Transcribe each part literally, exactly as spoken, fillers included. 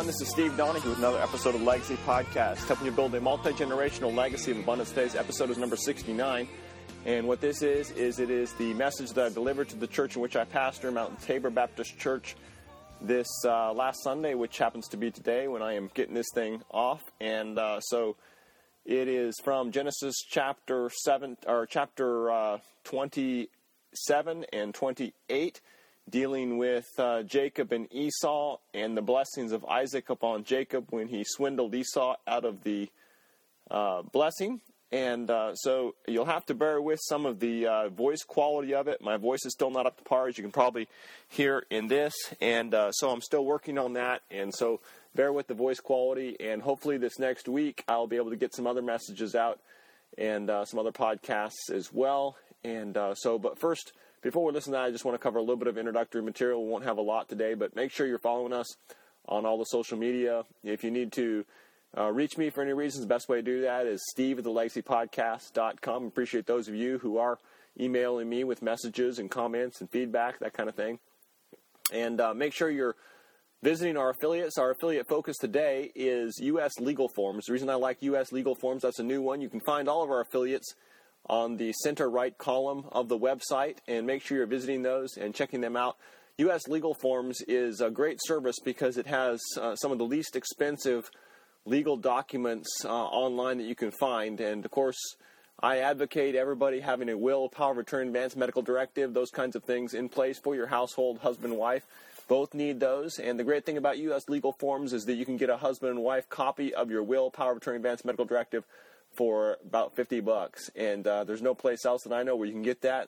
everyone. This is Steve Donahue with another episode of Legacy Podcast, helping you build a multi-generational legacy of abundance. Today's episode is number sixty-nine. And what this is, is it is the message that I delivered to the church in which I pastor, Mountain Tabor Baptist Church, this uh, last Sunday, which happens to be today when I am getting this thing off. And uh, so it is from Genesis chapter seven, or chapter uh, twenty-seven and twenty-eight, dealing with uh, Jacob and Esau and the blessings of Isaac upon Jacob when he swindled Esau out of the uh, blessing. And uh, so you'll have to bear with some of the uh, voice quality of it. My voice is still not up to par, as you can probably hear in this. And uh, so I'm still working on that. And so bear with the voice quality. And hopefully this next week I'll be able to get some other messages out and uh, some other podcasts as well. And uh, so, but first, before we listen to that, I just want to cover a little bit of introductory material. We won't have a lot today, but make sure you're following us on all the social media. If you need to Uh, reach me for any reasons, the best way to do that is steve at the legacy podcast dot com. Appreciate those of you who are emailing me with messages and comments and feedback, that kind of thing. And uh, make sure you're visiting our affiliates. Our affiliate focus today is U S Legal Forms. The reason I like U S Legal Forms, that's a new one. You can find all of our affiliates on the center right column of the website, and make sure you're visiting those and checking them out. U S Legal Forms is a great service because it has uh, some of the least expensive legal documents uh, online that you can find. And, of course, I advocate everybody having a will, power of attorney, advance medical directive, those kinds of things in place for your household, husband and wife. Both need those. And the great thing about U S Legal Forms is that you can get a husband and wife copy of your will, power of attorney, advance medical directive for about fifty bucks. And uh, there's no place else that I know where you can get that.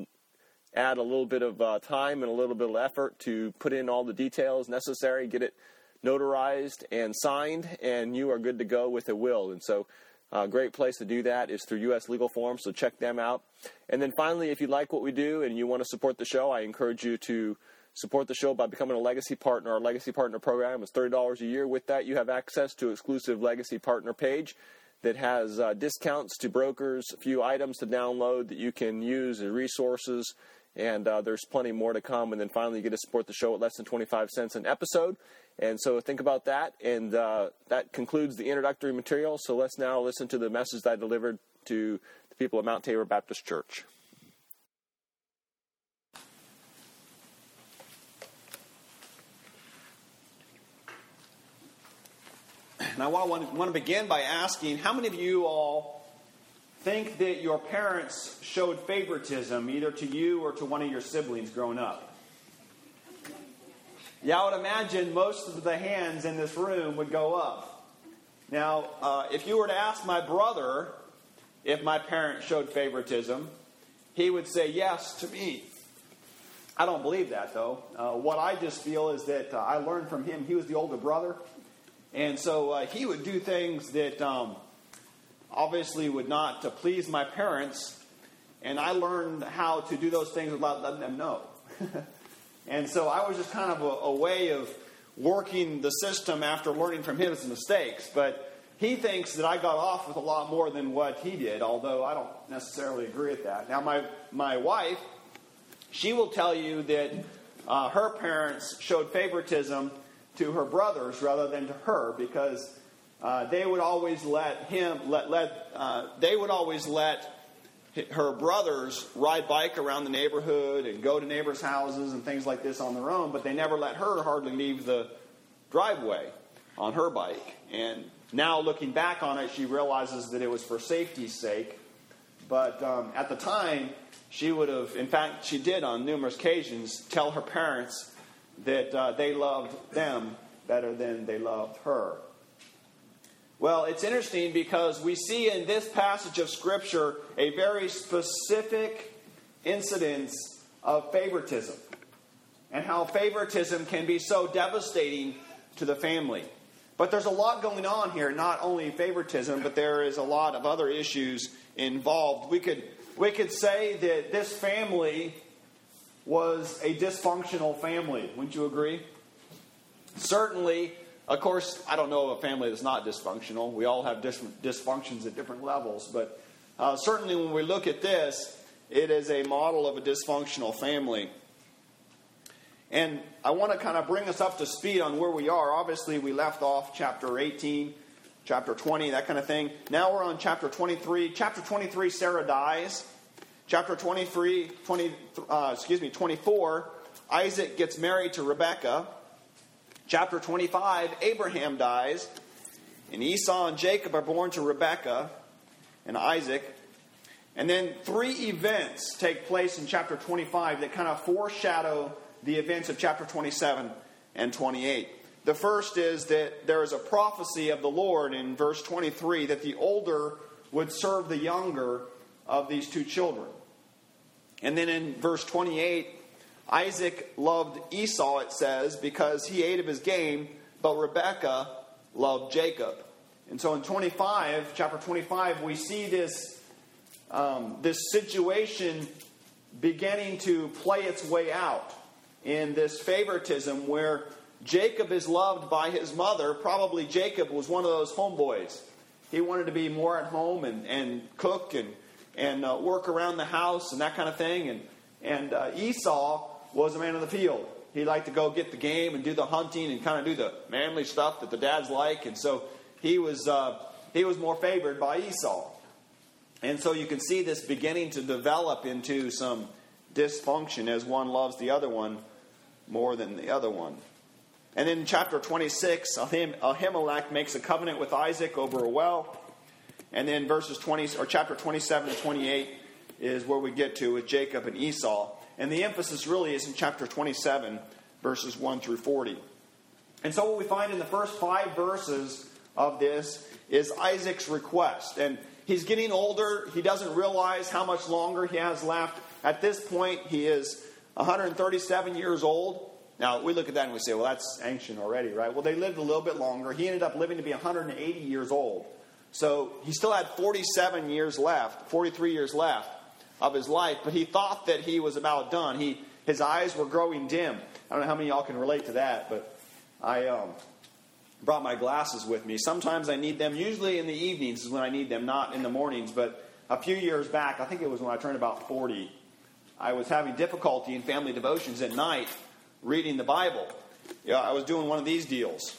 Add a little bit of uh, time and a little bit of effort to put in all the details necessary, get it notarized and signed, and you are good to go with a will. And so a great place to do that is through U S Legal Forms, so check them out. And then finally, if you like what we do and you want to support the show, I encourage you to support the show by becoming a Legacy Partner. Our Legacy Partner program is thirty dollars a year. With that, you have access to an exclusive Legacy Partner page that has uh, discounts to brokers, a few items to download that you can use as resources, and uh, there's plenty more to come. And then finally, you get to support the show at less than twenty-five cents an episode. And so think about that, and uh, that concludes the introductory material. So let's now listen to the message that I delivered to the people at Mount Tabor Baptist Church. Now, I want to begin by asking, how many of you all think that your parents showed favoritism either to you or to one of your siblings growing up? Yeah, I would imagine most of the hands in this room would go up. Now, uh, if you were to ask my brother if my parents showed favoritism, he would say yes to me. I don't believe that, though. Uh, what I just feel is that uh, I learned from him. He was the older brother. And so uh, he would do things that um, obviously would not uh, please my parents. And I learned how to do those things without letting them know. And so I was just kind of a, a way of working the system after learning from his mistakes. But he thinks that I got off with a lot more than what he did, although I don't necessarily agree with that. Now, my, my wife, she will tell you that uh, her parents showed favoritism to her brothers rather than to her, because uh, they would always let him, let, let uh, they would always let her brothers ride bike around the neighborhood and go to neighbors' houses and things like this on their own, but they never let her hardly leave the driveway on her bike. And now looking back on it, she realizes that it was for safety's sake. But um, at the time, she would have, in fact, she did on numerous occasions tell her parents that uh, they loved them better than they loved her. Well, it's interesting because we see in this passage of Scripture a very specific incidence of favoritism, and how favoritism can be so devastating to the family. But there's a lot going on here, not only favoritism, but there is a lot of other issues involved. We could, we could say that this family was a dysfunctional family. Wouldn't you agree? Certainly. Of course, I don't know of a family that's not dysfunctional. We all have different dysfunctions at different levels. But uh, certainly when we look at this, it is a model of a dysfunctional family. And I want to kind of bring us up to speed on where we are. Obviously, we left off chapter eighteen, chapter twenty, that kind of thing. Now we're on chapter twenty-three. Chapter twenty-three, Sarah dies. Chapter twenty-three, twenty, uh, excuse me, twenty-four, Isaac gets married to Rebekah. Chapter twenty-five, Abraham dies. And Esau and Jacob are born to Rebekah and Isaac. And then three events take place in chapter twenty-five that kind of foreshadow the events of chapter twenty-seven and twenty-eight. The first is that there is a prophecy of the Lord in verse twenty-three that the older would serve the younger of these two children. And then in verse twenty-eight, Isaac loved Esau, it says, because he ate of his game, but Rebekah loved Jacob. And so in twenty-five, chapter twenty-five, we see this, um, this situation beginning to play its way out in this favoritism where Jacob is loved by his mother. Probably Jacob was one of those homeboys. He wanted to be more at home and, and cook and, and uh, work around the house and that kind of thing. And, and uh, Esau was a man of the field. He liked to go get the game and do the hunting and kind of do the manly stuff that the dads like. And so he was uh, he was more favored by Esau. And so you can see this beginning to develop into some dysfunction as one loves the other one more than the other one. And then in chapter twenty-six, Ahim, Ahimelech makes a covenant with Isaac over a well. And then verses twenty or chapter twenty-seven and twenty-eight is where we get to with Jacob and Esau. And the emphasis really is in chapter twenty-seven, verses one through forty. And so what we find in the first five verses of this is Isaac's request. And he's getting older. He doesn't realize how much longer he has left. At this point, he is one hundred thirty-seven years old. Now, we look at that and we say, well, that's ancient already, right? Well, they lived a little bit longer. He ended up living to be one hundred eighty years old. So he still had forty-seven years left, forty-three years left of his life, but he thought that he was about done. He, his eyes were growing dim. I don't know how many of y'all can relate to that, but I um, brought my glasses with me. Sometimes I need them. Usually in the evenings is when I need them, not in the mornings. But a few years back, I think it was when I turned about forty, I was having difficulty in family devotions at night reading the Bible. You know, I was doing one of these deals.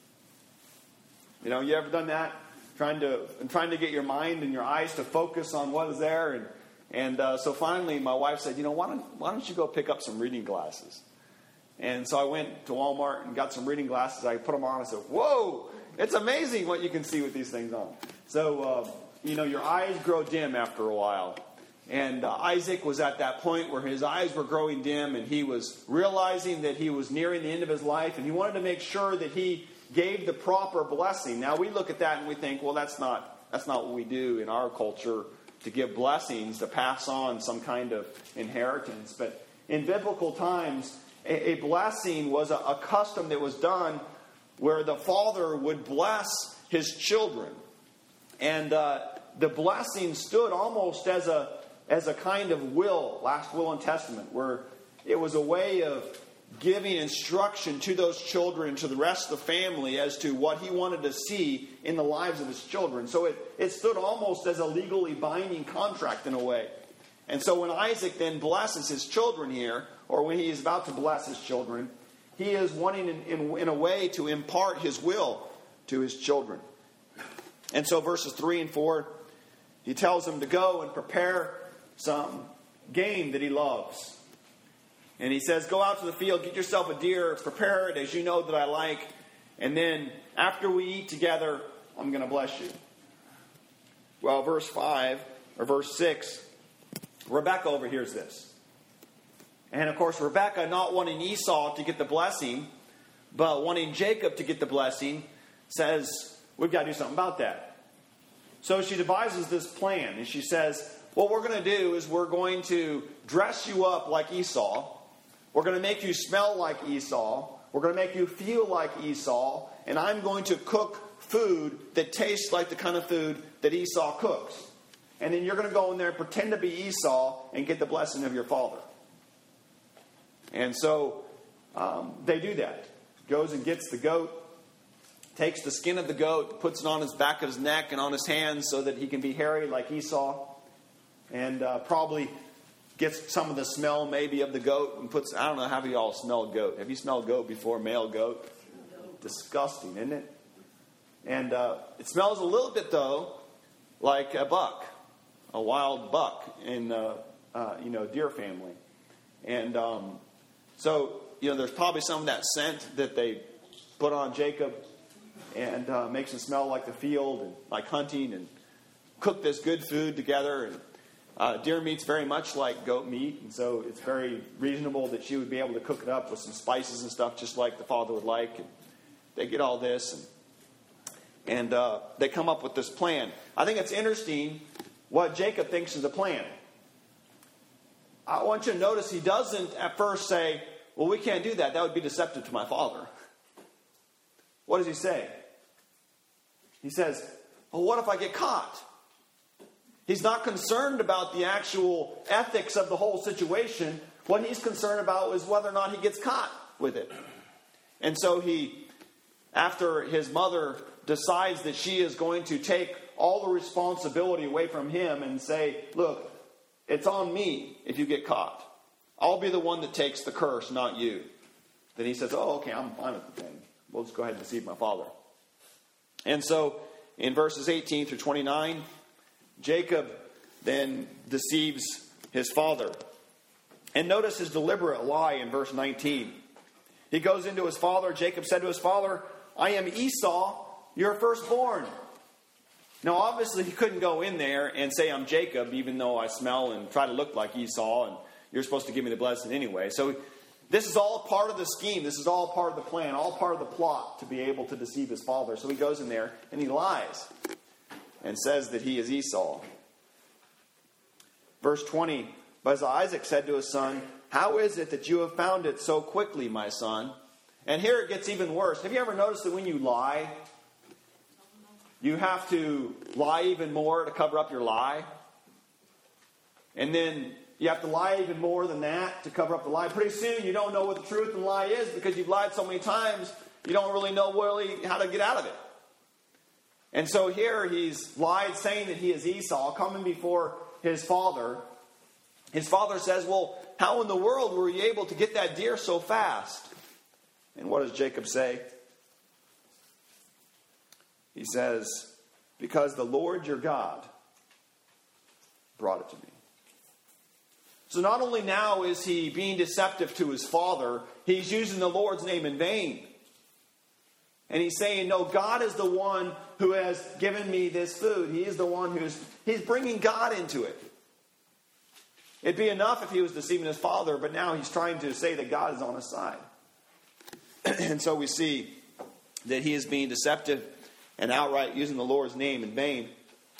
You know, you ever done that? Trying to trying to get your mind and your eyes to focus on what is there. And and uh, so finally my wife said, you know, why don't, why don't you go pick up some reading glasses? And so I went to Walmart and got some reading glasses. I put them on and said, whoa, it's amazing what you can see with these things on. So, uh, you know, your eyes grow dim after a while. And uh, Isaac was at that point where his eyes were growing dim and he was realizing that he was nearing the end of his life. And he wanted to make sure that he gave the proper blessing. Now, we look at that and we think, well, that's not that's not what we do in our culture, to give blessings, to pass on some kind of inheritance. But in biblical times, a, a blessing was a, a custom that was done where the father would bless his children. And uh, the blessing stood almost as a as a kind of will, last will and testament, where it was a way of giving instruction to those children, to the rest of the family, as to what he wanted to see in the lives of his children. So it, it stood almost as a legally binding contract in a way. And so when Isaac then blesses his children here, or when he is about to bless his children, he is wanting in, in, in a way to impart his will to his children. And so verses three and four, he tells them to go and prepare some game that he loves. And he says, go out to the field, get yourself a deer, prepare it as you know that I like, and then after we eat together, I'm going to bless you. Well, verse five, or verse six, Rebekah overhears this. And of course, Rebekah, not wanting Esau to get the blessing, but wanting Jacob to get the blessing, says, we've got to do something about that. So she devises this plan, and she says, what we're going to do is we're going to dress you up like Esau. We're going to make you smell like Esau. We're going to make you feel like Esau. And I'm going to cook food that tastes like the kind of food that Esau cooks. And then you're going to go in there and pretend to be Esau and get the blessing of your father. And so um, they do that. Goes and gets the goat. Takes the skin of the goat. Puts it on his back of his neck and on his hands so that he can be hairy like Esau. And uh, probably gets some of the smell maybe of the goat and puts, I don't know, how you all smell goat? Have you smelled goat before, male goat? Disgusting, isn't it? And uh, it smells a little bit, though, like a buck, a wild buck in, uh, uh, you know, deer family. And um, so, you know, there's probably some of that scent that they put on Jacob and uh, makes him smell like the field and like hunting, and cook this good food together. And uh, deer meat's very much like goat meat, and so it's very reasonable that she would be able to cook it up with some spices and stuff just like the father would like. And they get all this, and, and uh, they come up with this plan. I think it's interesting what Jacob thinks is the plan. I want you to notice he doesn't at first say, well, we can't do that. That would be deceptive to my father. What does he say? He says, well, what if I get caught? He's not concerned about the actual ethics of the whole situation. What he's concerned about is whether or not he gets caught with it. And so he, after his mother decides that she is going to take all the responsibility away from him and say, look, it's on me if you get caught. I'll be the one that takes the curse, not you. Then he says, oh, okay, I'm fine with the thing. We'll just go ahead and deceive my father. And so in verses eighteen through twenty-nine, Jacob then deceives his father. And notice his deliberate lie in verse nineteen. He goes into his father. Jacob said to his father, I am Esau, your firstborn. Now, obviously, he couldn't go in there and say, I'm Jacob, even though I smell and try to look like Esau, and you're supposed to give me the blessing anyway. So this is all part of the scheme. This is all part of the plan, all part of the plot to be able to deceive his father. So he goes in there and he lies and says that he is Esau. Verse twenty, but Isaac said to his son, how is it that you have found it so quickly, my son? And here it gets even worse. Have you ever noticed that when you lie, you have to lie even more to cover up your lie? And then you have to lie even more than that to cover up the lie. Pretty soon you don't know what the truth and lie is because you've lied so many times, you don't really know really how to get out of it. And so here he's lied saying that he is Esau, coming before his father. His father says, well, how in the world were you able to get that deer so fast? And what does Jacob say? He says, because the Lord your God brought it to me. So not only now is he being deceptive to his father, he's using the Lord's name in vain. And he's saying, no, God is the one who has given me this food. He is the one who's, he's bringing God into it. It'd be enough if he was deceiving his father, but now he's trying to say that God is on his side. And so we see that he is being deceptive and outright using the Lord's name in vain.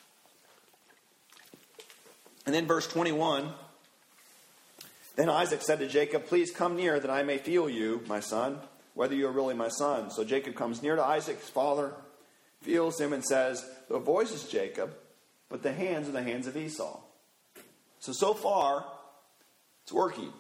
And then verse twenty-one, then Isaac said to Jacob, please come near that I may feel you, my son, whether you are really my son. So Jacob comes near to Isaac, his father, feels him and says, the voice is Jacob, but the hands are the hands of Esau. So, so far, it's working.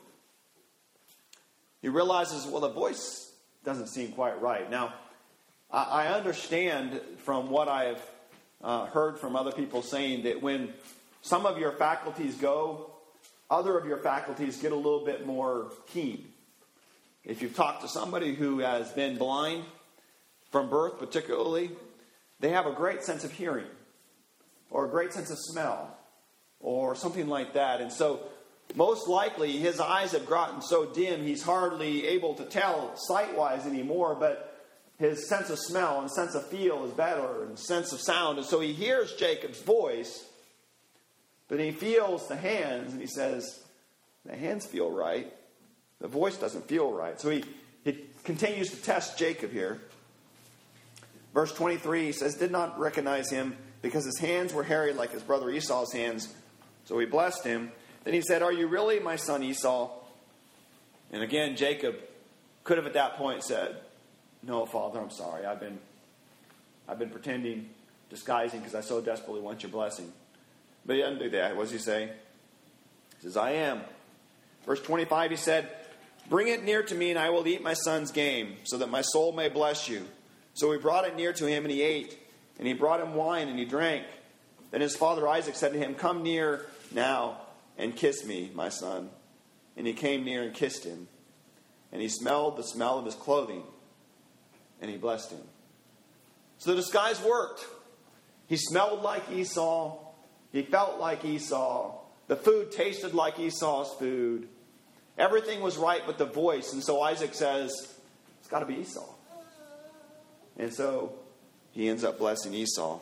He realizes, well, the voice doesn't seem quite right. Now, I understand from what I've uh, heard from other people saying that when some of your faculties go, other of your faculties get a little bit more keen. If you've talked to somebody who has been blind from birth particularly, they have a great sense of hearing or a great sense of smell or something like that. And so most likely his eyes have gotten so dim he's hardly able to tell sight-wise anymore, but his sense of smell and sense of feel is better, and sense of sound. And so he hears Jacob's voice, but he feels the hands, and he says, the hands feel right. The voice doesn't feel right. So he, he continues to test Jacob here. Verse twenty-three, he says, did not recognize him because his hands were hairy like his brother Esau's hands. So he blessed him. Then he said, are you really my son Esau? And again, Jacob could have at that point said, no, Father, I'm sorry. I've been, I've been pretending, disguising because I so desperately want your blessing. But he doesn't do that. What does he say? He says, I am. Verse twenty-five, he said, bring it near to me and I will eat my son's game so that my soul may bless you. So he brought it near to him and he ate. And he brought him wine and he drank. Then his father Isaac said to him, come near now and kiss me, my son. And he came near and kissed him. And he smelled the smell of his clothing. And he blessed him. So the disguise worked. He smelled like Esau. He felt like Esau. The food tasted like Esau's food. Everything was right but the voice. And so Isaac says, it's got to be Esau. And so he ends up blessing Esau.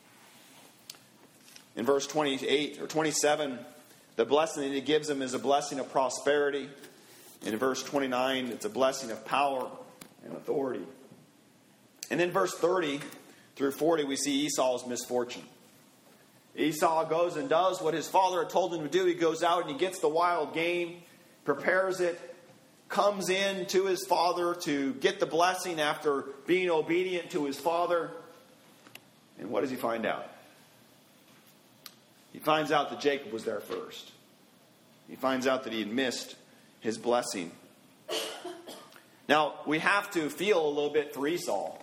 In verse twenty-eight or twenty-seven, the blessing that he gives him is a blessing of prosperity. In verse twenty-nine, it's a blessing of power and authority. And in verse thirty through forty, we see Esau's misfortune. Esau goes and does what his father had told him to do. He goes out and he gets the wild game, prepares it, comes in to his father to get the blessing after being obedient to his father. And what does he find out? He finds out that Jacob was there first. He finds out that he had missed his blessing. Now, we have to feel a little bit for Esau.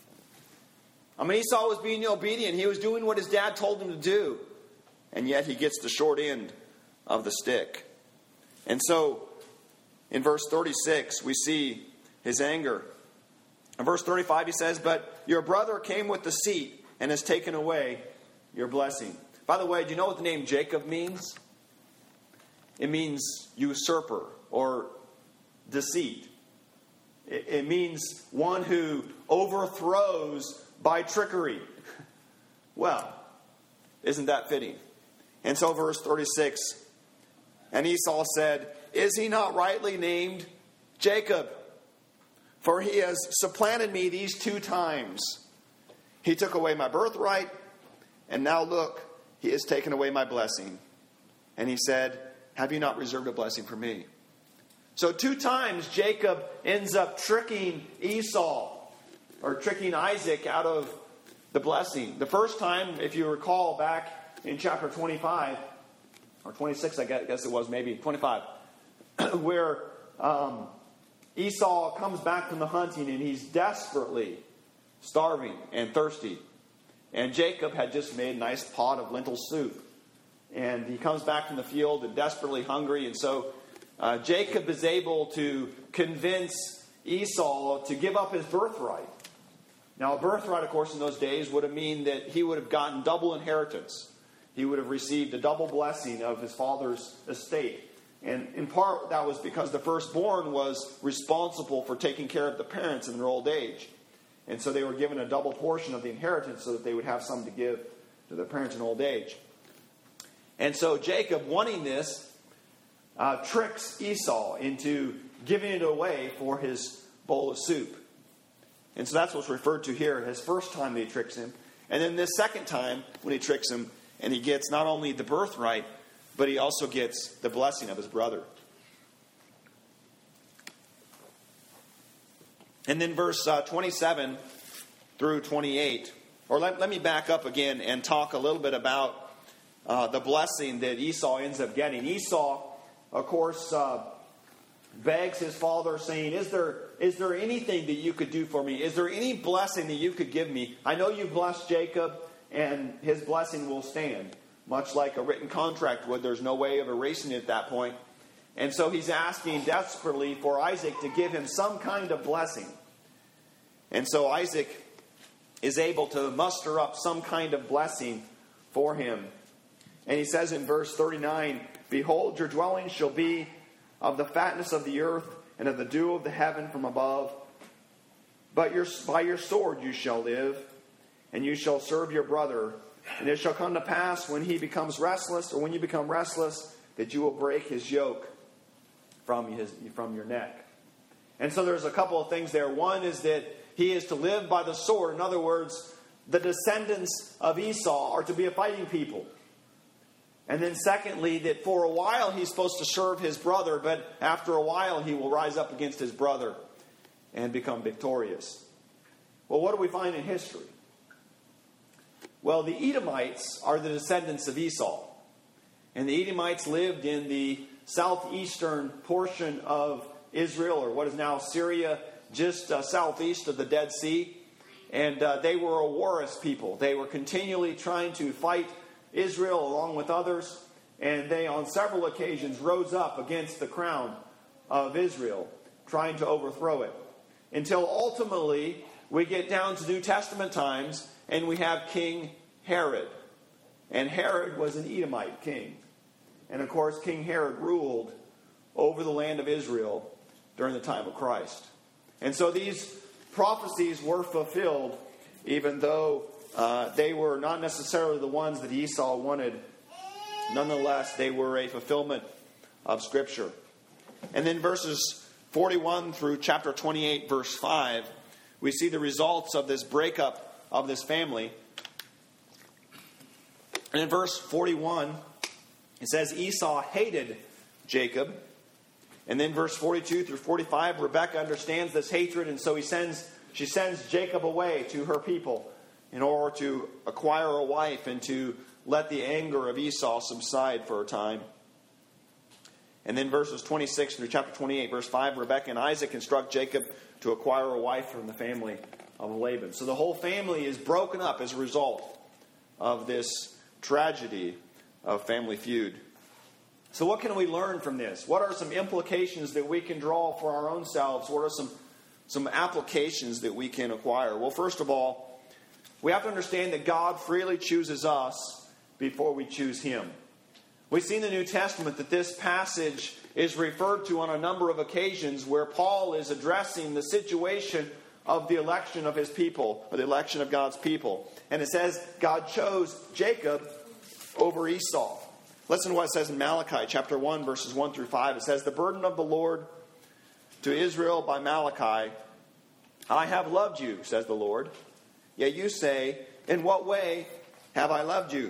I mean, Esau was being obedient. He was doing what his dad told him to do. And yet he gets the short end of the stick. And so, in verse thirty-six, we see his anger. In verse thirty-five, he says, but your brother came with deceit and has taken away your blessing. By the way, do you know what the name Jacob means? It means usurper or deceit. It, it means one who overthrows by trickery. Well, isn't that fitting? And so verse thirty-six, and Esau said, is he not rightly named Jacob? For he has supplanted me these two times. He took away my birthright, and now look, he has taken away my blessing. And he said, have you not reserved a blessing for me? So two times Jacob ends up tricking Esau, or tricking Isaac out of the blessing. The first time, if you recall back in chapter twenty-five, or twenty-six, I guess it was, maybe, twenty-five, where um, Esau comes back from the hunting and he's desperately starving and thirsty. And Jacob had just made a nice pot of lentil soup. And he comes back from the field and desperately hungry. And so uh, Jacob is able to convince Esau to give up his birthright. Now, a birthright, of course, in those days would have mean that he would have gotten double inheritance. He would have received a double blessing of his father's estate. And in part, that was because the firstborn was responsible for taking care of the parents in their old age. And so they were given a double portion of the inheritance so that they would have some to give to their parents in old age. And so Jacob, wanting this, uh, tricks Esau into giving it away for his bowl of soup. And so that's what's referred to here, his first time that he tricks him. And then this second time when he tricks him, and he gets not only the birthright, but he also gets the blessing of his brother. And then verse uh, twenty-seven through twenty-eight, or let, let me back up again and talk a little bit about uh, the blessing that Esau ends up getting. Esau, of course, uh, begs his father, saying, is there is there anything that you could do for me? Is there any blessing that you could give me? I know you blessed Jacob, and his blessing will stand. Much like a written contract would, there's no way of erasing it at that point. And so he's asking desperately for Isaac to give him some kind of blessing. And so Isaac is able to muster up some kind of blessing for him. And he says in verse thirty-nine, behold, your dwelling shall be of the fatness of the earth and of the dew of the heaven from above. But your, by your sword you shall live, and you shall serve your brother. And it shall come to pass when he becomes restless, or when you become restless, that you will break his yoke from his from your neck. And so there's a couple of things there. One is that he is to live by the sword. In other words, the descendants of Esau are to be a fighting people. And then secondly, that for a while he's supposed to serve his brother, but after a while he will rise up against his brother and become victorious. Well, what do we find in history? Well, the Edomites are the descendants of Esau. And the Edomites lived in the southeastern portion of Israel, or what is now Syria, just uh, southeast of the Dead Sea. And uh, they were a warrious people. They were continually trying to fight Israel along with others. And they, on several occasions, rose up against the crown of Israel, trying to overthrow it. Until ultimately, we get down to New Testament times, and we have King Herod. And Herod was an Edomite king. And of course, King Herod ruled over the land of Israel during the time of Christ. And so these prophecies were fulfilled, even though uh, they were not necessarily the ones that Esau wanted. Nonetheless, they were a fulfillment of Scripture. And then verses forty-one through chapter twenty-eight, verse five, we see the results of this breakup of this family. And in verse forty-one, it says Esau hated Jacob. And then verse forty-two through forty-five, Rebekah understands this hatred, and so he sends, she sends Jacob away to her people in order to acquire a wife and to let the anger of Esau subside for a time. And then verses twenty-six through chapter twenty-eight, verse five, Rebekah and Isaac instruct Jacob to acquire a wife from the family of Laban. So the whole family is broken up as a result of this tragedy of family feud. So what can we learn from this? What are some implications that we can draw for our own selves? What are some, some applications that we can acquire? Well, first of all, we have to understand that God freely chooses us before we choose Him. We see in the New Testament that this passage is referred to on a number of occasions where Paul is addressing the situation of the election of his people, or the election of God's people. And it says God chose Jacob over Esau. Listen to what it says in Malachi chapter one, verses one through five. It says, "The burden of the Lord to Israel by Malachi, I have loved you, says the Lord. Yet you say, in what way have I loved you?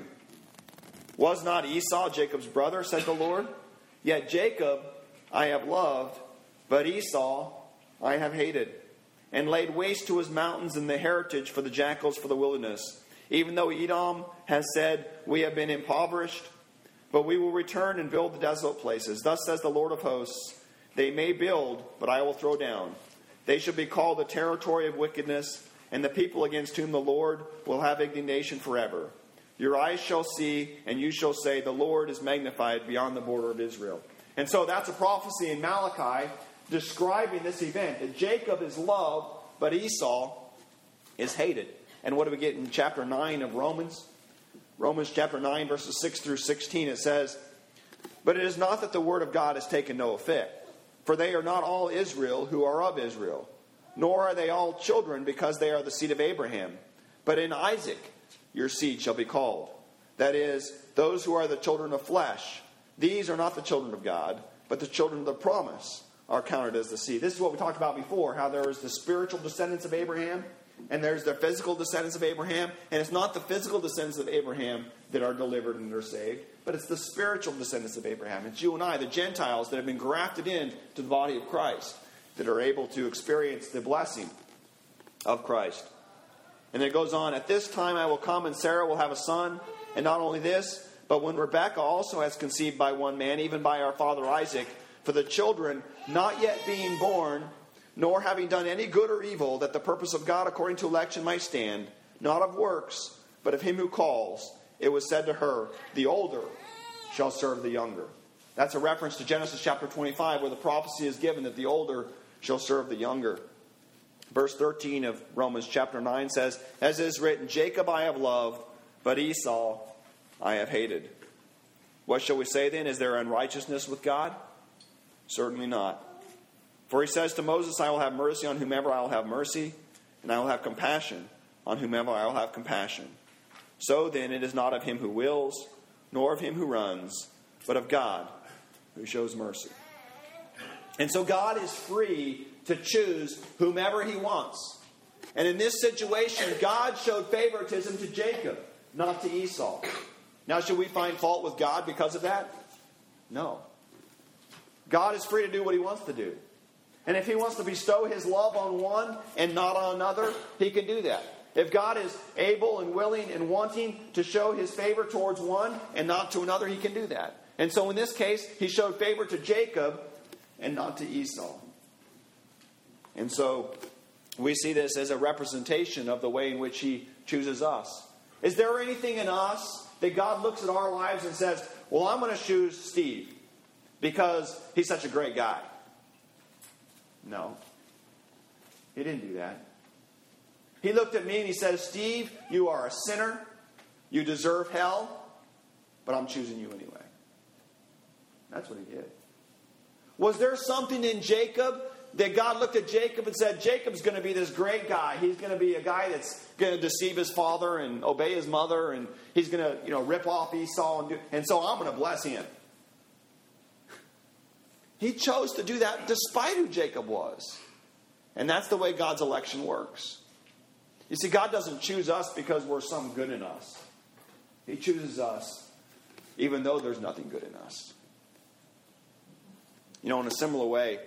Was not Esau Jacob's brother, said the Lord? Yet Jacob I have loved, but Esau I have hated, and laid waste to his mountains and the heritage for the jackals for the wilderness. Even though Edom has said, we have been impoverished, but we will return and build the desolate places. Thus says the Lord of hosts, they may build, but I will throw down. They shall be called the territory of wickedness, and the people against whom the Lord will have indignation forever. Your eyes shall see, and you shall say, the Lord is magnified beyond the border of Israel." And so that's a prophecy in Malachi describing this event, that Jacob is loved, but Esau is hated. And what do we get in chapter nine of Romans? Romans chapter nine, verses six through sixteen, it says, "But it is not that the word of God has taken no effect, for they are not all Israel who are of Israel, nor are they all children because they are the seed of Abraham. But in Isaac your seed shall be called. That is, those who are the children of flesh. These are not the children of God, but the children of the promise are counted as the seed." This is what we talked about before, how there is the spiritual descendants of Abraham, and there's the physical descendants of Abraham. And it's not the physical descendants of Abraham that are delivered and are saved, but it's the spiritual descendants of Abraham. It's you and I, the Gentiles, that have been grafted into the body of Christ, that are able to experience the blessing of Christ. And it goes on, "At this time I will come, and Sarah will have a son. And not only this, but when Rebekah also has conceived by one man, even by our father Isaac, for the children not yet being born, nor having done any good or evil, that the purpose of God according to election might stand, not of works, but of him who calls, it was said to her, the older shall serve the younger." That's a reference to Genesis chapter twenty-five, where the prophecy is given that the older shall serve the younger. Verse thirteen of Romans chapter nine says, "As is written, Jacob I have loved, but Esau I have hated." What shall we say then? Is there unrighteousness with God? Certainly not. For he says to Moses, "I will have mercy on whomever I will have mercy, and I will have compassion on whomever I will have compassion." So then it is not of him who wills, nor of him who runs, but of God who shows mercy. And so God is free to choose whomever he wants. And in this situation, God showed favoritism to Jacob, not to Esau. Now, should we find fault with God because of that? No. God is free to do what he wants to do. And if he wants to bestow his love on one and not on another, he can do that. If God is able and willing and wanting to show his favor towards one and not to another, he can do that. And so in this case, he showed favor to Jacob and not to Esau. And so we see this as a representation of the way in which he chooses us. Is there anything in us that God looks at our lives and says, well, I'm going to choose Steve because he's such a great guy. No. He didn't do that. He looked at me and he said, Steve, you are a sinner. You deserve hell. But I'm choosing you anyway. That's what he did. Was there something in Jacob that God looked at Jacob and said, Jacob's going to be this great guy. He's going to be a guy that's going to deceive his father and obey his mother. And he's going to, you know, rip off Esau. And, do, and so I'm going to bless him. He chose to do that despite who Jacob was. And that's the way God's election works. You see, God doesn't choose us because we're some good in us. He chooses us even though there's nothing good in us. You know, in a similar way,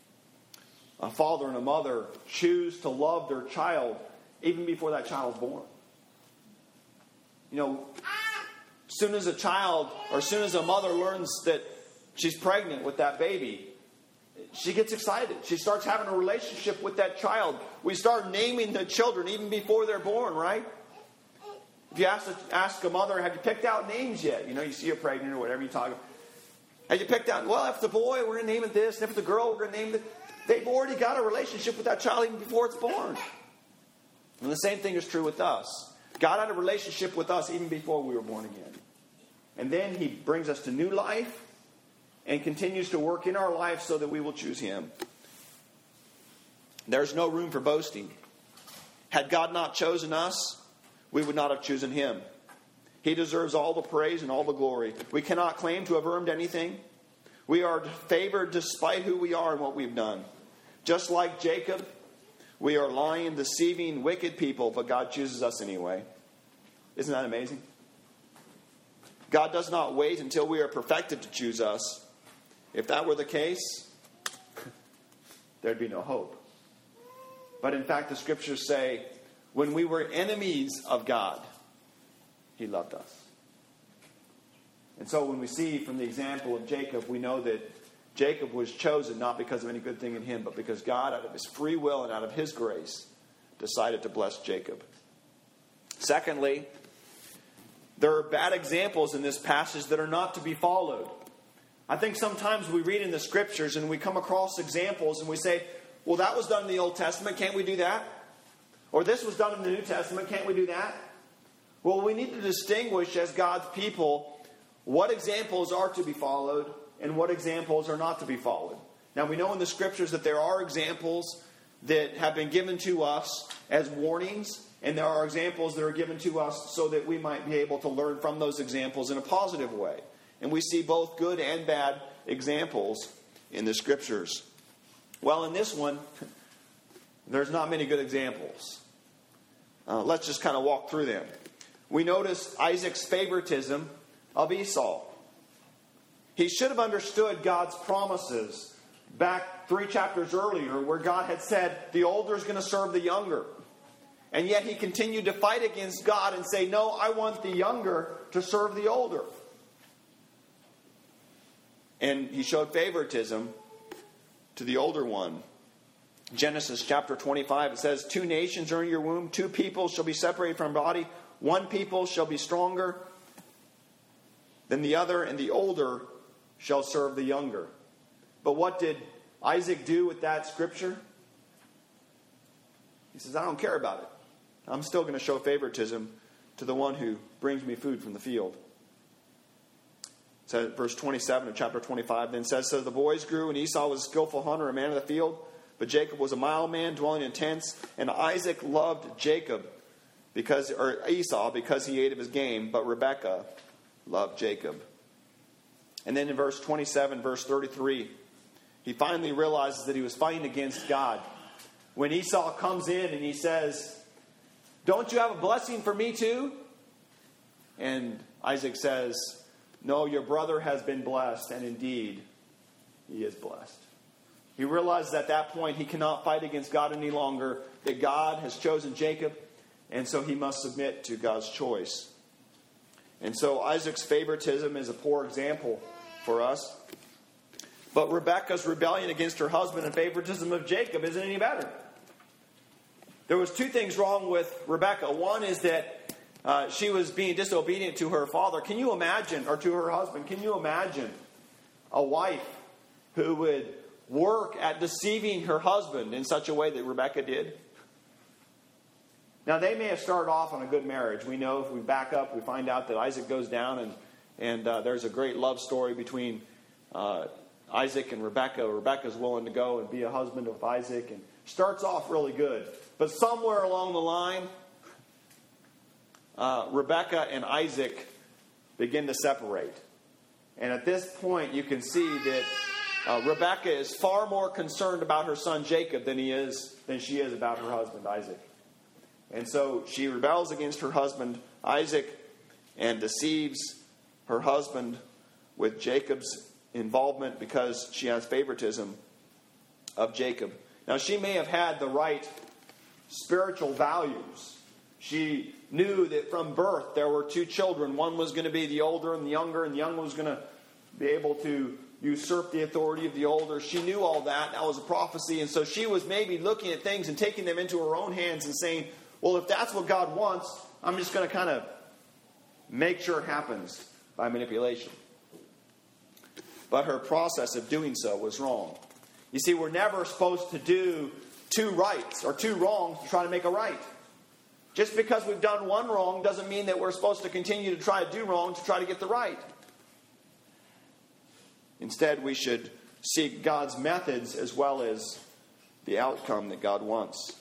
a father and a mother choose to love their child even before that child's born. You know, as soon as a child or as soon as a mother learns that she's pregnant with that baby, she gets excited. She starts having a relationship with that child. We start naming the children even before they're born, right? If you ask a, ask a mother, have you picked out names yet? You know, you see her pregnant or whatever you talk about. Have you picked out, well, if it's a boy, we're going to name it this. And if it's a girl, we're going to name it. They've already got a relationship with that child even before it's born. And the same thing is true with us. God had a relationship with us even before we were born again. And then he brings us to new life and continues to work in our life so that we will choose him. There's no room for boasting. Had God not chosen us, we would not have chosen him. He deserves all the praise and all the glory. We cannot claim to have earned anything. We are favored despite who we are and what we've done. Just like Jacob, we are lying, deceiving, wicked people, but God chooses us anyway. Isn't that amazing? God does not wait until we are perfected to choose us. If that were the case, there'd be no hope. But in fact, the scriptures say, when we were enemies of God, he loved us. And so when we see from the example of Jacob, we know that Jacob was chosen not because of any good thing in him, but because God, out of his free will and out of his grace, decided to bless Jacob. Secondly, there are bad examples in this passage that are not to be followed. I think sometimes we read in the scriptures and we come across examples and we say, well, that was done in the Old Testament. Can't we do that? Or this was done in the New Testament. Can't we do that? Well, we need to distinguish as God's people what examples are to be followed and what examples are not to be followed. Now, we know in the scriptures that there are examples that have been given to us as warnings, and there are examples that are given to us so that we might be able to learn from those examples in a positive way. And we see both good and bad examples in the scriptures. Well, in this one, there's not many good examples. Uh, let's just kind of walk through them. We notice Isaac's favoritism of Esau. He should have understood God's promises back three chapters earlier where God had said the older is going to serve the younger. And yet he continued to fight against God and say, no, I want the younger to serve the older. And he showed favoritism to the older one. Genesis chapter twenty-five, it says, two nations are in your womb, two peoples shall be separated from body, one people shall be stronger than the other, and the older shall serve the younger. But what did Isaac do with that scripture? He says, I don't care about it. I'm still going to show favoritism to the one who brings me food from the field. So verse twenty-seven of chapter twenty-five then says, so the boys grew, and Esau was a skillful hunter, a man of the field. But Jacob was a mild man, dwelling in tents. And Isaac loved Jacob, because, or Esau, because he ate of his game. But Rebekah loved Jacob. And then in verse twenty-seven, verse thirty-three, he finally realizes that he was fighting against God. When Esau comes in and he says, don't you have a blessing for me too? And Isaac says, no, your brother has been blessed, and indeed, he is blessed. He realizes at that point he cannot fight against God any longer, that God has chosen Jacob, and so he must submit to God's choice. And so Isaac's favoritism is a poor example for us. But Rebekah's rebellion against her husband and favoritism of Jacob isn't any better. There was two things wrong with Rebekah. One is that uh, she was being disobedient to her father. Can you imagine, or to her husband, can you imagine a wife who would work at deceiving her husband in such a way that Rebekah did? Now, they may have started off on a good marriage. We know if we back up, we find out that Isaac goes down, and, and uh, there's a great love story between uh, Isaac and Rebekah. Rebekah's willing to go and be a husband with Isaac, and starts off really good. But somewhere along the line, uh, Rebekah and Isaac begin to separate. And at this point, you can see that uh, Rebekah is far more concerned about her son Jacob than he is than she is about her husband Isaac. And so she rebels against her husband Isaac and deceives her husband with Jacob's involvement because she has favoritism of Jacob. Now, she may have had the right spiritual values. She knew that from birth there were two children. One was going to be the older and the younger, and the younger was going to be able to usurp the authority of the older. She knew all that. That was a prophecy. And so she was maybe looking at things and taking them into her own hands and saying, well, if that's what God wants, I'm just going to kind of make sure it happens by manipulation. But her process of doing so was wrong. You see, we're never supposed to do two rights or two wrongs to try to make a right. Just because we've done one wrong doesn't mean that we're supposed to continue to try to do wrong to try to get the right. Instead, we should seek God's methods as well as the outcome that God wants.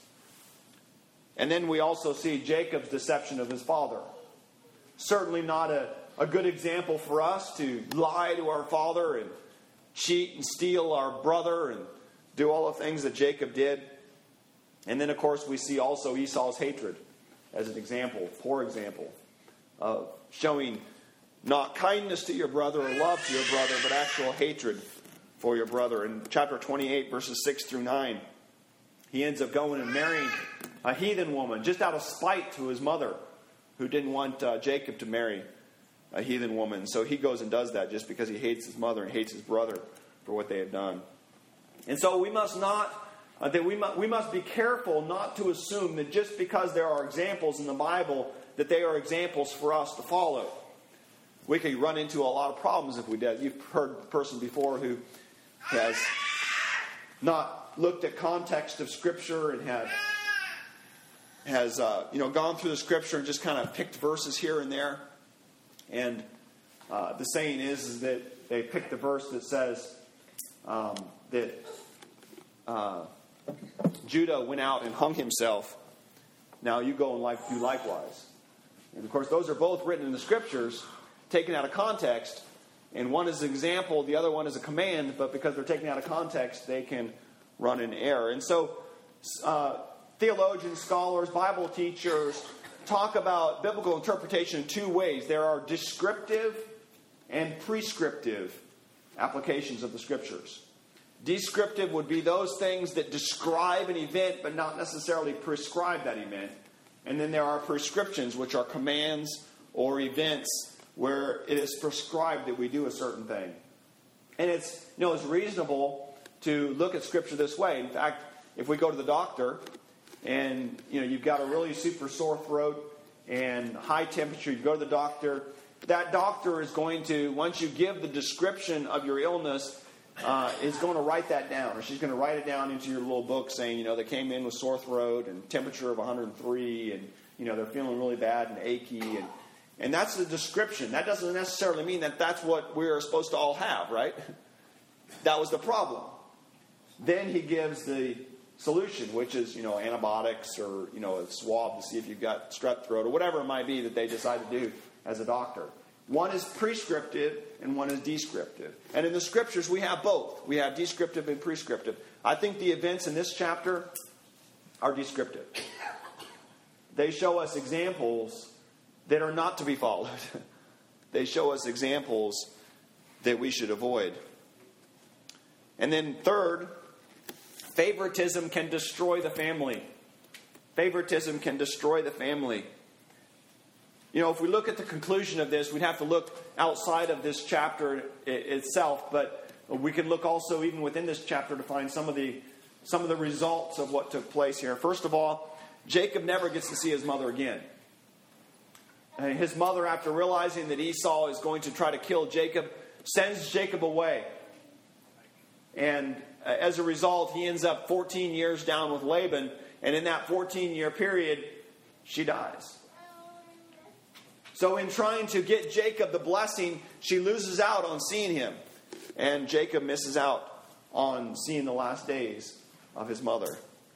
And then we also see Jacob's deception of his father. Certainly not a, a good example for us to lie to our father and cheat and steal our brother and do all the things that Jacob did. And then, of course, we see also Esau's hatred as an example, poor example, of showing not kindness to your brother or love to your brother, but actual hatred for your brother. In chapter twenty-eight, verses six through nine, he ends up going and marrying a heathen woman just out of spite to his mother, who didn't want uh, Jacob to marry a heathen woman. So he goes and does that just because he hates his mother and hates his brother for what they had done. And so we must not, uh, that we must, we must be careful not to assume that just because there are examples in the Bible, that they are examples for us to follow. We could run into a lot of problems if we did. You've heard a person before who has not looked at context of Scripture and had has uh, you know gone through the Scripture and just kind of picked verses here and there. And uh, the saying is, is that they picked the verse that says um, that uh, Judah went out and hung himself. Now you go and like, do likewise. And of course, those are both written in the Scriptures, taken out of context. And one is an example, the other one is a command. But because they're taken out of context, they can run in error. And so uh, theologians, scholars, Bible teachers talk about biblical interpretation in two ways. There are descriptive and prescriptive applications of the Scriptures. Descriptive would be those things that describe an event but not necessarily prescribe that event. And then there are prescriptions, which are commands or events where it is prescribed that we do a certain thing. And it's, you know, it's reasonable to look at Scripture this way. In fact, if we go to the doctor and, you know, you've got a really super sore throat and high temperature, you go to the doctor, that doctor is going to, once you give the description of your illness, uh, is going to write that down. Or she's going to write it down into your little book saying, you know, they came in with sore throat and temperature of one hundred three and, you know, they're feeling really bad and achy. And, and that's the description. That doesn't necessarily mean that that's what we're supposed to all have, right? That was the problem. Then he gives the solution, which is, you know, antibiotics or, you know, a swab to see if you've got strep throat or whatever it might be that they decide to do as a doctor. One is prescriptive and one is descriptive. And in the Scriptures, we have both. We have descriptive and prescriptive. I think the events in this chapter are descriptive. They show us examples that are not to be followed. They show us examples that we should avoid. And then third, favoritism can destroy the family. Favoritism can destroy the family. You know, if we look at the conclusion of this, we'd have to look outside of this chapter itself, but we can look also even within this chapter to find some of the some of the results of what took place here. First of all, Jacob never gets to see his mother again. his mother, after realizing that Esau is going to try to kill Jacob, sends Jacob away. And uh, as a result, he ends up fourteen years down with Laban. And in that fourteen-year period, she dies. So in trying to get Jacob the blessing, she loses out on seeing him. And Jacob misses out on seeing the last days of his mother.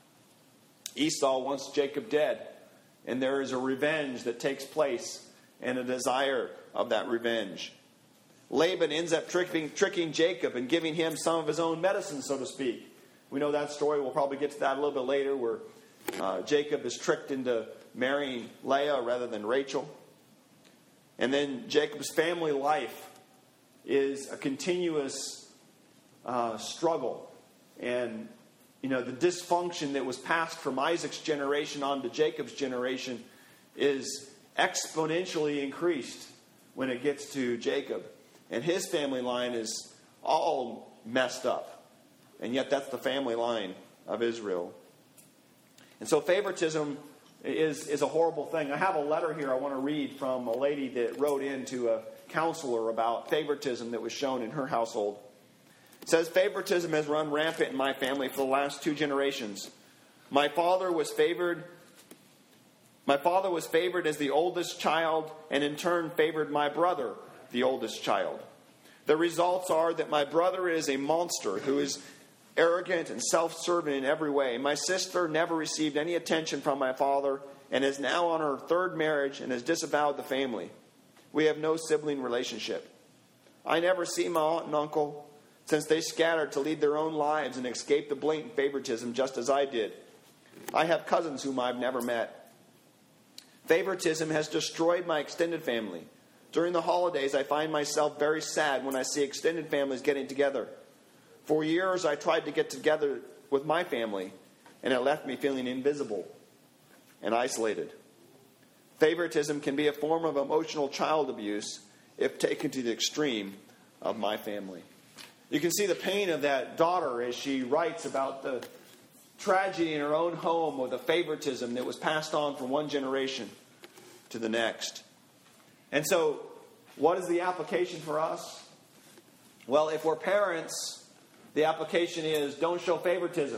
Esau wants Jacob dead. And there is a revenge that takes place and a desire of that revenge. Laban ends up tricking, tricking Jacob and giving him some of his own medicine, so to speak. We know that story. We'll probably get to that a little bit later, where uh, Jacob is tricked into marrying Leah rather than Rachel. And then Jacob's family life is a continuous uh, struggle. And, you know, the dysfunction that was passed from Isaac's generation on to Jacob's generation is exponentially increased when it gets to Jacob. And his family line is all messed up. And yet that's the family line of Israel. And so favoritism is, is a horrible thing. I have a letter here I want to read from a lady that wrote in to a counselor about favoritism that was shown in her household. It says, favoritism has run rampant in my family for the last two generations. My father was favored My father was favored as the oldest child, and in turn favored my brother, the oldest child. The results are that my brother is a monster who is arrogant and self-serving in every way. My sister never received any attention from my father and is now on her third marriage and has disavowed the family. We have no sibling relationship. I never see my aunt and uncle since they scattered to lead their own lives and escaped the blatant favoritism just as I did. I have cousins whom I've never met. Favoritism has destroyed my extended family. During the holidays, I find myself very sad when I see extended families getting together. For years, I tried to get together with my family, and it left me feeling invisible and isolated. Favoritism can be a form of emotional child abuse if taken to the extreme of my family. You can see the pain of that daughter as she writes about the tragedy in her own home or the favoritism that was passed on from one generation to the next. And so, what is the application for us? Well, if we're parents, the application is don't show favoritism.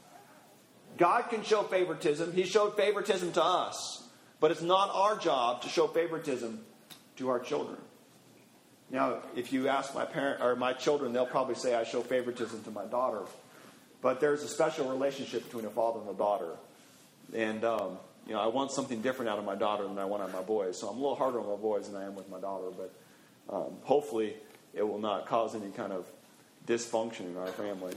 God can show favoritism. He showed favoritism to us. But it's not our job to show favoritism to our children. Now, if you ask my parent or my children, they'll probably say I show favoritism to my daughter. But there's a special relationship between a father and a daughter. And, um, you know, I want something different out of my daughter than I want out of my boys. So I'm a little harder on my boys than I am with my daughter. But um, hopefully it will not cause any kind of dysfunction in our family.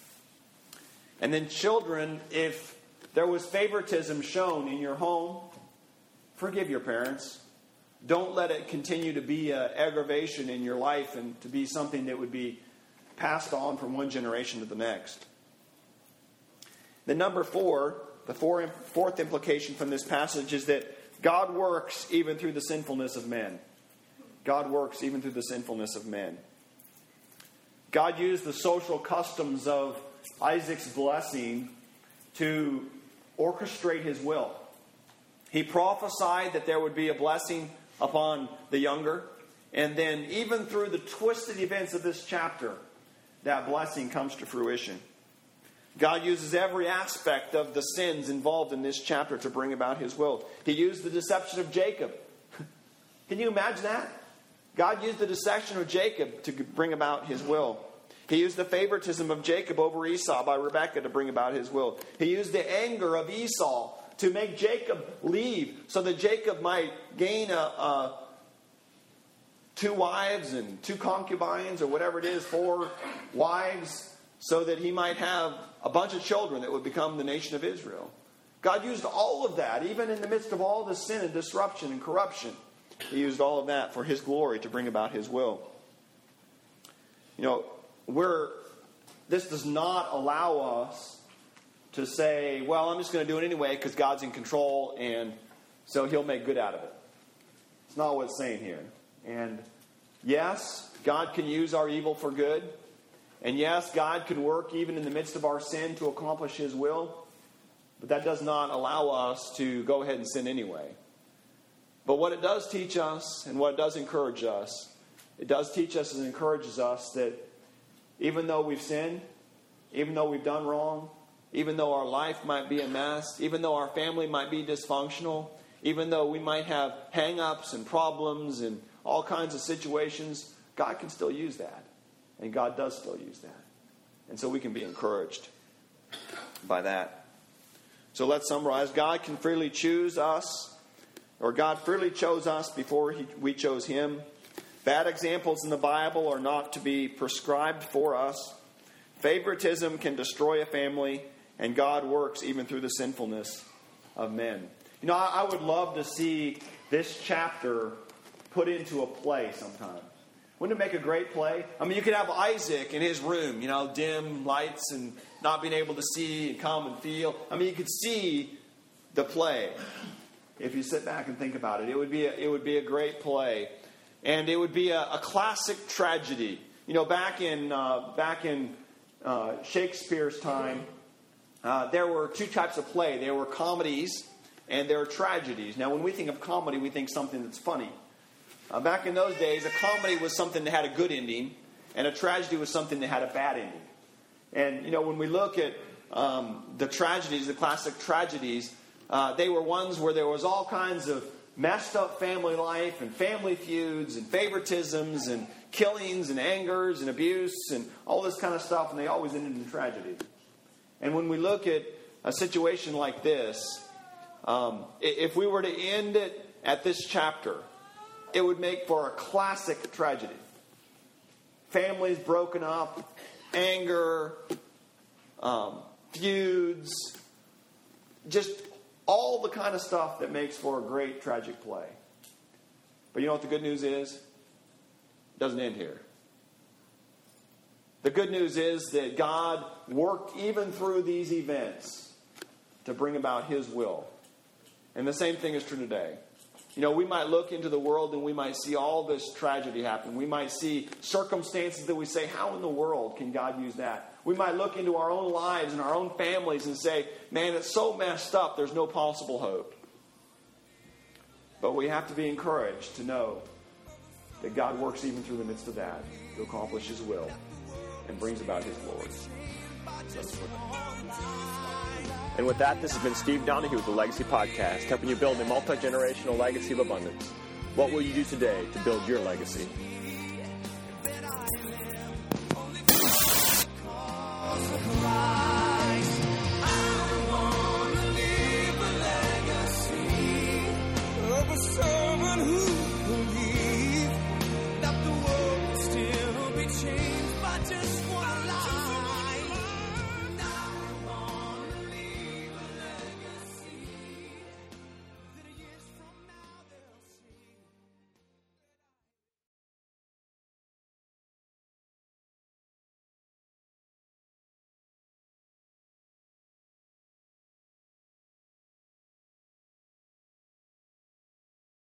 And then children, if there was favoritism shown in your home, forgive your parents. Don't let it continue to be an aggravation in your life and to be something that would be passed on from one generation to the next. Then number four, the four, fourth implication from this passage is that God works even through the sinfulness of men. God works even through the sinfulness of men. God used the social customs of Isaac's blessing to orchestrate his will. He prophesied that there would be a blessing upon the younger. And then even through the twisted events of this chapter, that blessing comes to fruition. God uses every aspect of the sins involved in this chapter to bring about his will. He used the deception of Jacob. Can you imagine that? God used the deception of Jacob to bring about his will. He used the favoritism of Jacob over Esau by Rebekah to bring about his will. He used the anger of Esau to make Jacob leave so that Jacob might gain a, a two wives and two concubines or whatever it is, four wives, so that he might have a bunch of children that would become the nation of Israel. God used all of that, even in the midst of all the sin and disruption and corruption. He used all of that for his glory to bring about his will. You know, we're, this does not allow us to say, well, I'm just going to do it anyway because God's in control and so he'll make good out of it. It's not what it's saying here. And yes, God can use our evil for good. And yes, God can work even in the midst of our sin to accomplish his will. But that does not allow us to go ahead and sin anyway. But what it does teach us, and what it does encourage us, it does teach us and encourages us that even though we've sinned, even though we've done wrong, even though our life might be a mess, even though our family might be dysfunctional, even though we might have hang-ups and problems and all kinds of situations, God can still use that. And God does still use that. And so we can be encouraged by that. So let's summarize. God can freely choose us, or God freely chose us before he, we chose Him. Bad examples in the Bible are not to be prescribed for us. Favoritism can destroy a family, and God works even through the sinfulness of men. You know, I, I would love to see this chapter put into a play sometime. Wouldn't it make a great play? I mean, you could have Isaac in his room, you know, dim lights and not being able to see and come and feel. I mean, you could see the play if you sit back and think about it. It would be a, it would be a great play. And it would be a, a classic tragedy. You know, back in uh, back in uh, Shakespeare's time, uh, there were two types of play. There were comedies and there were tragedies. Now, when we think of comedy, we think something that's funny. Uh, back in those days, a comedy was something that had a good ending, and a tragedy was something that had a bad ending. And, you know, when we look at um, the tragedies, the classic tragedies, uh, they were ones where there was all kinds of messed up family life and family feuds and favoritisms and killings and angers and abuse and all this kind of stuff, and they always ended in tragedy. And when we look at a situation like this, um, if we were to end it at this chapter, it would make for a classic tragedy. Families broken up, anger, um, feuds, just all the kind of stuff that makes for a great tragic play. But you know what the good news is? It doesn't end here. The good news is that God worked even through these events to bring about His will. And the same thing is true today. You know, we might look into the world and we might see all this tragedy happen. We might see circumstances that we say, how in the world can God use that? We might look into our own lives and our own families and say, man, it's so messed up, there's no possible hope. But we have to be encouraged to know that God works even through the midst of that to accomplish His will and brings about His glory. And with that, this has been Steve Donahue with the Legacy Podcast, helping you build a multi-generational legacy of abundance. What will you do today to build your legacy? Right.